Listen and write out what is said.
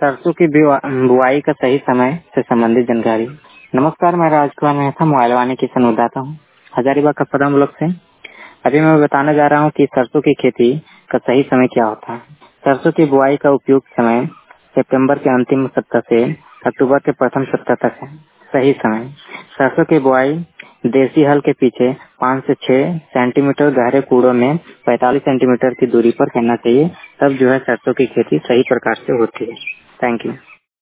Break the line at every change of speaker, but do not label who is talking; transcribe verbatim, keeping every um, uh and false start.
सरसों की बुआ- बुआई का सही समय से संबंधित जानकारी। नमस्कार, मैं राजकुमार मेहता मोबाइल वाणी किसान उदाता हूँ हजारीबाग का पदम ब्लॉक से। अभी मैं बताने जा रहा हूँ कि सरसों की खेती का सही समय क्या होता है। सरसों की बुआई का उपयुक्त समय सितंबर के अंतिम सप्ताह से अक्टूबर के प्रथम सप्ताह तक है। सही समय, सरसों की बुआई देसी हल के पीछे पाँच से छह सेंटीमीटर गहरे कूड़ों में पैंतालीस सेंटीमीटर की दूरी पर करना चाहिए। तब जो है सरसों की खेती सही प्रकार से होती है। Thank you.